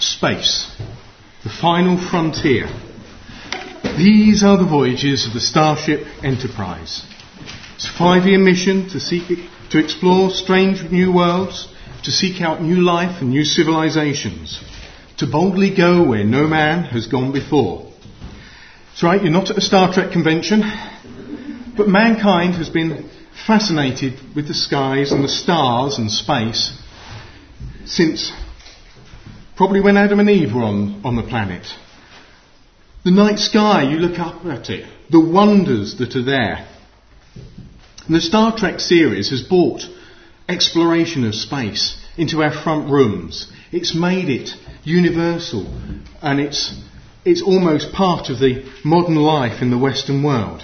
Space, the final frontier. These are the voyages of the Starship Enterprise. It's a 5-year mission to explore strange new worlds, to seek out new life and new civilizations, to boldly go where no man has gone before. That's right, you're not at a Star Trek convention, but mankind has been fascinated with the skies and the stars and space since probably when Adam and Eve were on the planet. The night sky, you look up at it, the wonders that are there. And the Star Trek series has brought exploration of space into our front rooms. It's made it universal, and it's almost part of the modern life in the Western world.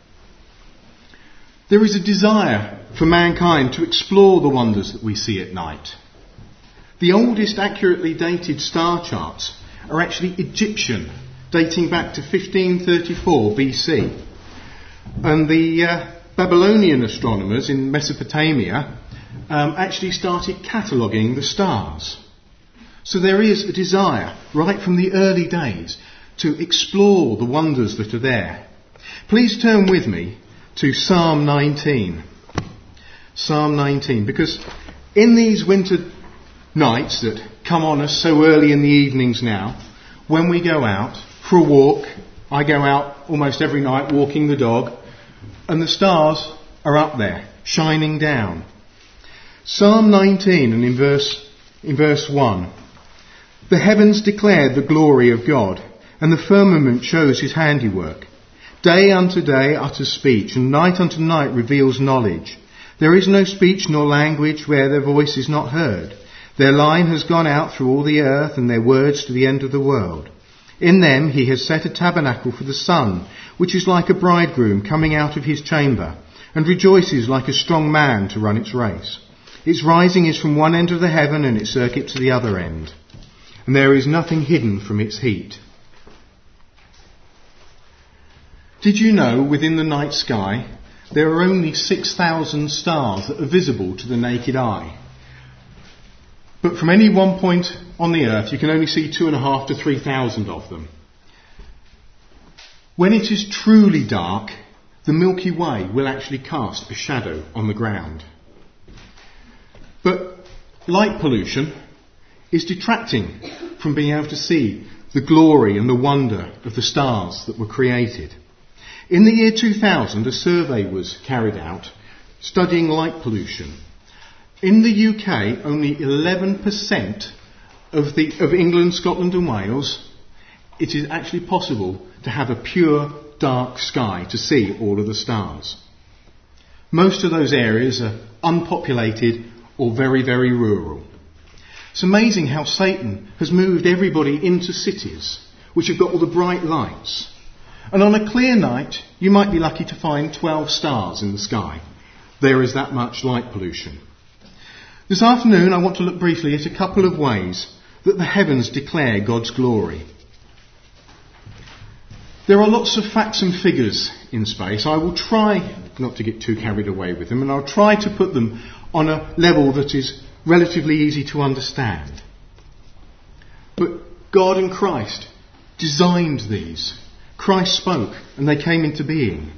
There is a desire for mankind to explore the wonders that we see at night. The oldest accurately dated star charts are actually Egyptian, dating back to 1534 BC. And the Babylonian astronomers in Mesopotamia actually started cataloguing the stars. So there is a desire, right from the early days, to explore the wonders that are there. Please turn with me to Psalm 19. Psalm 19, because in these winter nights that come on us so early in the evenings now, when we go out for a walk, I go out almost every night walking the dog, and the stars are up there, shining down. Psalm 19, and in verse 1, the heavens declare the glory of God, and the firmament shows his handiwork. Day unto day utters speech, and night unto night reveals knowledge. There is no speech nor language where their voice is not heard. Their line has gone out through all the earth, and their words to the end of the world. In them he has set a tabernacle for the sun, which is like a bridegroom coming out of his chamber, and rejoices like a strong man to run its race. Its rising is from one end of the heaven, and its circuit to the other end. And there is nothing hidden from its heat. Did you know within the night sky there are only 6,000 stars that are visible to the naked eye? But from any one point on the earth you can only see 2,500 to 3,000 of them. When it is truly dark, the Milky Way will actually cast a shadow on the ground. But light pollution is detracting from being able to see the glory and the wonder of the stars that were created. In the year 2000, a survey was carried out studying light pollution. In the UK, only 11% of England, Scotland and Wales, it is actually possible to have a pure dark sky to see all of the stars. Most of those areas are unpopulated or very, very rural. It's amazing how Satan has moved everybody into cities which have got all the bright lights. And on a clear night, you might be lucky to find 12 stars in the sky. There is that much light pollution. This afternoon, I want to look briefly at a couple of ways that the heavens declare God's glory. There are lots of facts and figures in space. I will try not to get too carried away with them, and I'll try to put them on a level that is relatively easy to understand. But God and Christ designed these. Christ spoke and they came into being.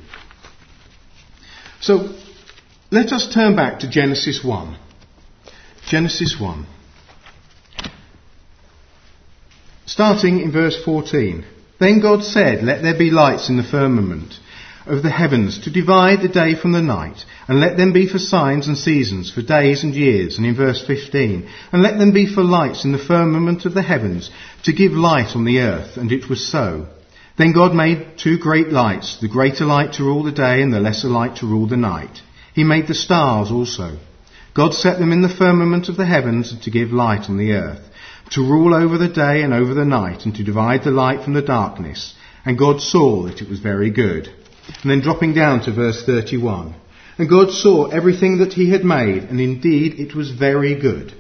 So let us turn back to Genesis 1. Genesis 1. Starting in verse 14. Then God said, let there be lights in the firmament of the heavens to divide the day from the night, and let them be for signs and seasons, for days and years. And in verse 15, and let them be for lights in the firmament of the heavens, to give light on the earth. And it was so. Then God made 2 great lights, the greater light to rule the day and the lesser light to rule the night. He made the stars also. God set them in the firmament of the heavens to give light on the earth, to rule over the day and over the night, and to divide the light from the darkness. And God saw that it was very good. And then dropping down to verse 31. And God saw everything that he had made, and indeed it was very good.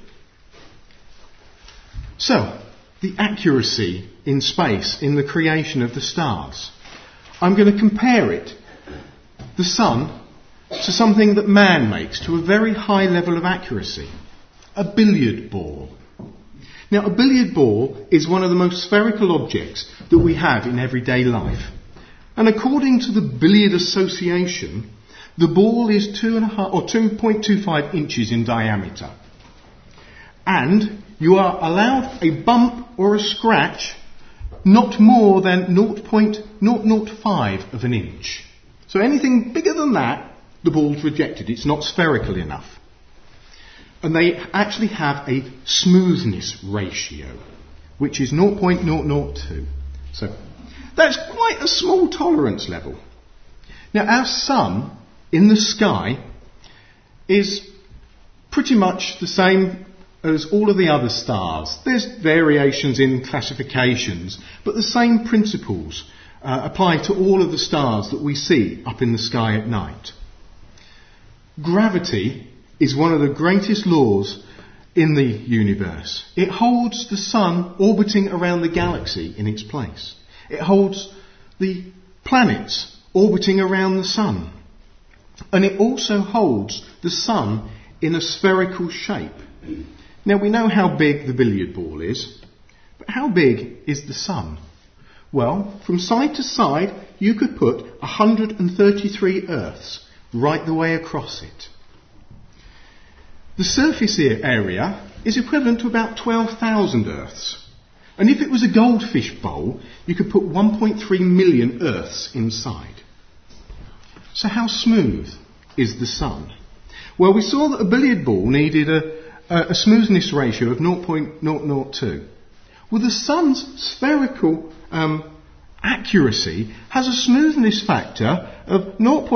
So, the accuracy in space, in the creation of the stars. I'm going to compare it, the sun, to something that man makes to a very high level of accuracy. A billiard ball. Now, a billiard ball is one of the most spherical objects that we have in everyday life. And according to the Billiard Association, the ball is 2.25 inches in diameter. And you are allowed a bump or a scratch not more than 0.005 of an inch. So anything bigger than that, the ball's rejected. It's not spherical enough. And they actually have a smoothness ratio, which is 0.002. So that's quite a small tolerance level. Now, our sun in the sky is pretty much the same as all of the other stars. There's variations in classifications, but the same principles apply to all of the stars that we see up in the sky at night. Gravity is one of the greatest laws in the universe. It holds the sun orbiting around the galaxy in its place. It holds the planets orbiting around the sun. And it also holds the sun in a spherical shape. Now, we know how big the billiard ball is, but how big is the sun? Well, from side to side, you could put 133 Earths right the way across it. The surface area is equivalent to about 12,000 Earths. And if it was a goldfish bowl, you could put 1.3 million Earths inside. So how smooth is the sun? Well, we saw that a billiard ball needed a smoothness ratio of 0.002. Well, the sun's spherical accuracy has a smoothness factor of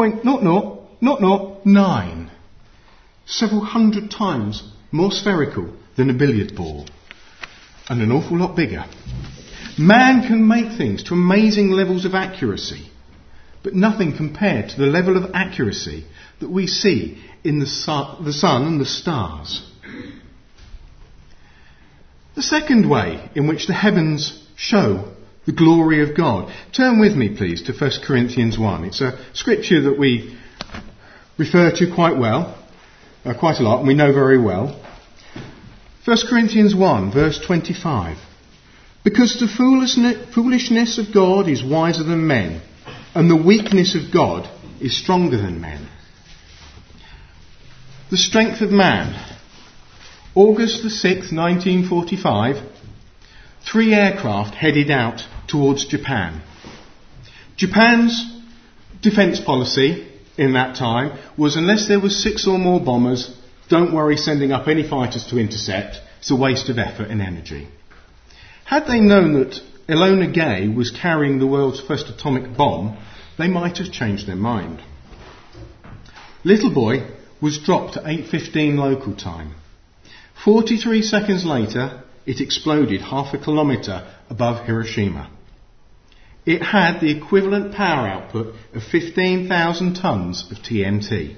0.00009. Several hundred times more spherical than a billiard ball. And an awful lot bigger. Man can make things to amazing levels of accuracy, but nothing compared to the level of accuracy that we see in the sun and the stars. The second way in which the heavens show the glory of God. Turn with me, please, to 1 Corinthians 1. It's a scripture that we refer to quite a lot, and we know very well. 1 Corinthians 1, verse 25. Because the foolishness of God is wiser than men, and the weakness of God is stronger than men. The strength of man. August the 6th, 1945, 3 aircraft headed out towards Japan. Japan's defence policy in that time was unless there was 6 or more bombers, don't worry sending up any fighters to intercept. It's a waste of effort and energy. Had they known that Enola Gay was carrying the world's first atomic bomb, they might have changed their mind. Little Boy was dropped at 8:15 local time. 43 seconds later, it exploded half a kilometre above Hiroshima. It had the equivalent power output of 15,000 tonnes of TNT.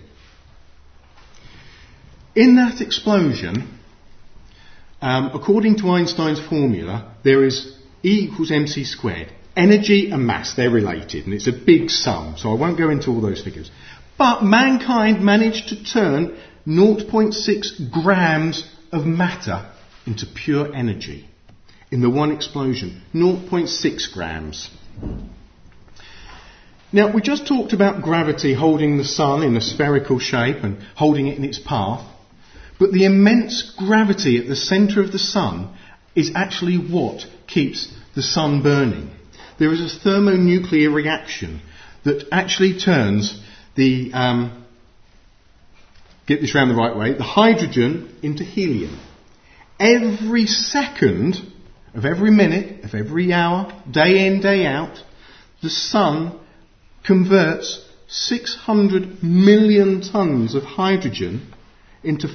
In that explosion, according to Einstein's formula, there is E equals mc squared. Energy and mass, they're related, and it's a big sum, so I won't go into all those figures. But mankind managed to turn 0.6 grams of matter into pure energy in the one explosion. 0.6 grams. Now, we just talked about gravity holding the sun in a spherical shape and holding it in its path. But the immense gravity at the centre of the sun is actually what keeps the sun burning. There is a thermonuclear reaction that actually turns the, get this round the right way, the hydrogen into helium. Every second of every minute, of every hour, day in, day out, the sun converts 600 million tonnes of hydrogen into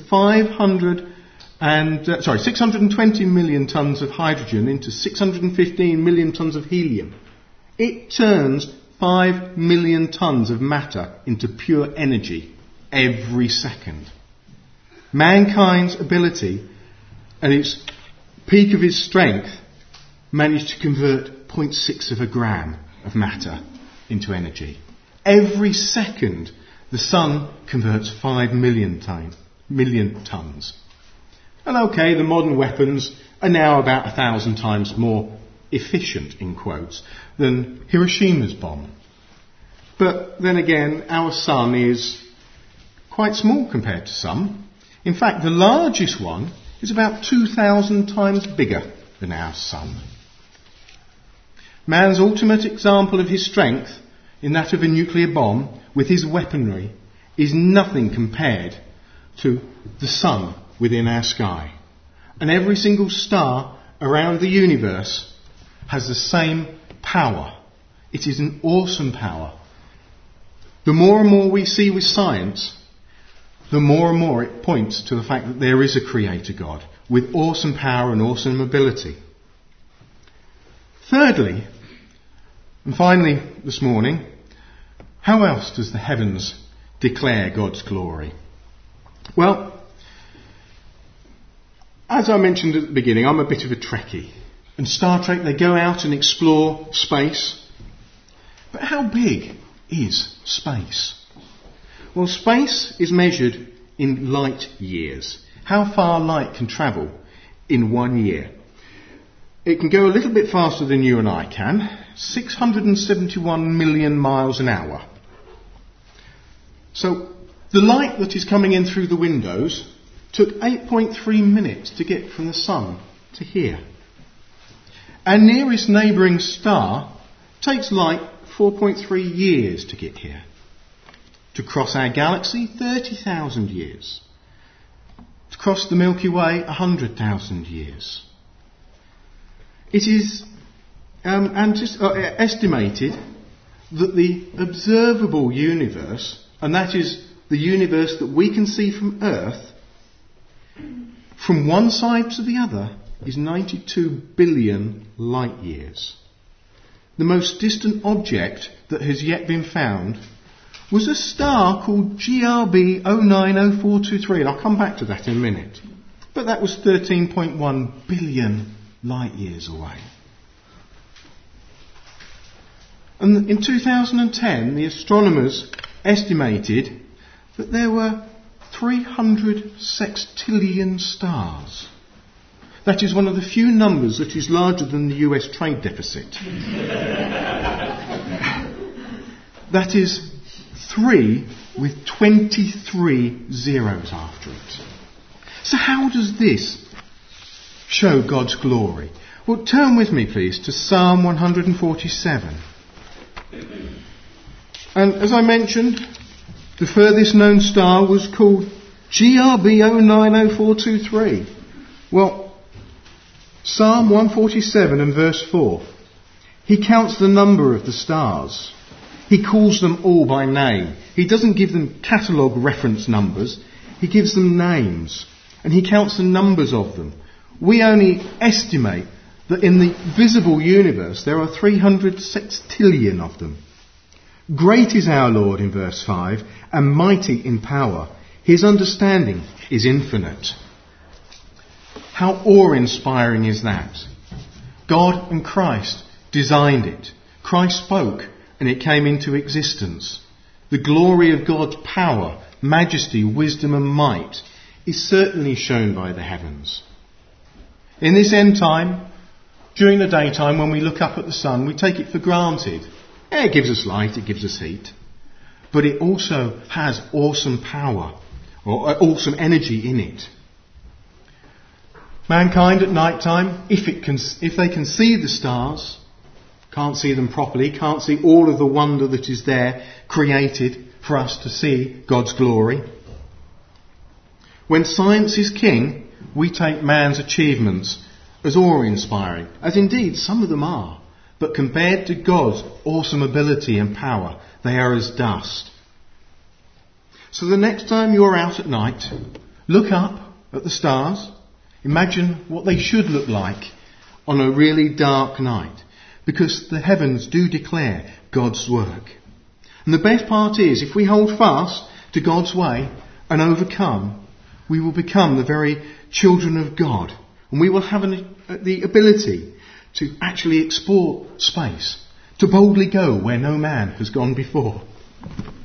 620 million tonnes of hydrogen into 615 million tonnes of helium. It turns 5 million tonnes of matter into pure energy every second. Mankind's ability, at its peak of its strength, managed to convert 0.6 of a gram of matter into energy. Every second, the sun converts 5 million tonnes. And okay, the modern weapons are now about 1,000 times more efficient, in quotes, than Hiroshima's bomb. But then again, our sun is quite small compared to some. In fact, the largest one is about 2,000 times bigger than our sun. Man's ultimate example of his strength, in that of a nuclear bomb, with his weaponry, is nothing compared to the sun within our sky. And every single star around the universe has the same power. It is an awesome power. The more and more we see with science, the more and more it points to the fact that there is a creator God with awesome power and awesome ability. Thirdly, and finally this morning, how else does the heavens declare God's glory? Well, as I mentioned at the beginning, I'm a bit of a Trekkie. And Star Trek, they go out and explore space. But how big is space? Well, space is measured in light years. How far light can travel in 1 year. It can go a little bit faster than you and I can, 671 million miles an hour. So the light that is coming in through the windows took 8.3 minutes to get from the sun to here. Our nearest neighbouring star takes light 4.3 years to get here. To cross our galaxy, 30,000 years. To cross the Milky Way, 100,000 years. It is estimated that the observable universe, and that is the universe that we can see from Earth, from one side to the other, is 92 billion light years. The most distant object that has yet been found was a star called GRB 090423, and I'll come back to that in a minute. But that was 13.1 billion light years away. And in 2010, the astronomers estimated that there were 300 sextillion stars. That is one of the few numbers that is larger than the US trade deficit. That is 3 with 23 zeros after it. So how does this show God's glory? Well, turn with me, please, to Psalm 147. And as I mentioned, the furthest known star was called GRB 090423. Well, Psalm 147 and verse 4. He counts the number of the stars. He calls them all by name. He doesn't give them catalogue reference numbers. He gives them names. And he counts the numbers of them. We only estimate that in the visible universe there are 300 sextillion of them. Great is our Lord, in verse 5, and mighty in power. His understanding is infinite. How awe-inspiring is that? God and Christ designed it. Christ spoke and it came into existence. The glory of God's power, majesty, wisdom and might is certainly shown by the heavens. In this end time, during the daytime when we look up at the sun, we take it for granted. It gives us light, it gives us heat. But it also has awesome power, or awesome energy in it. Mankind at night time, if they can see the stars, can't see them properly, can't see all of the wonder that is there created for us to see God's glory. When science is king, we take man's achievements as awe-inspiring, as indeed some of them are. But compared to God's awesome ability and power, they are as dust. So the next time you're out at night, look up at the stars. Imagine what they should look like on a really dark night, because the heavens do declare God's work. And the best part is, if we hold fast to God's way and overcome, we will become the very children of God, and we will have the ability to actually explore space, to boldly go where no man has gone before.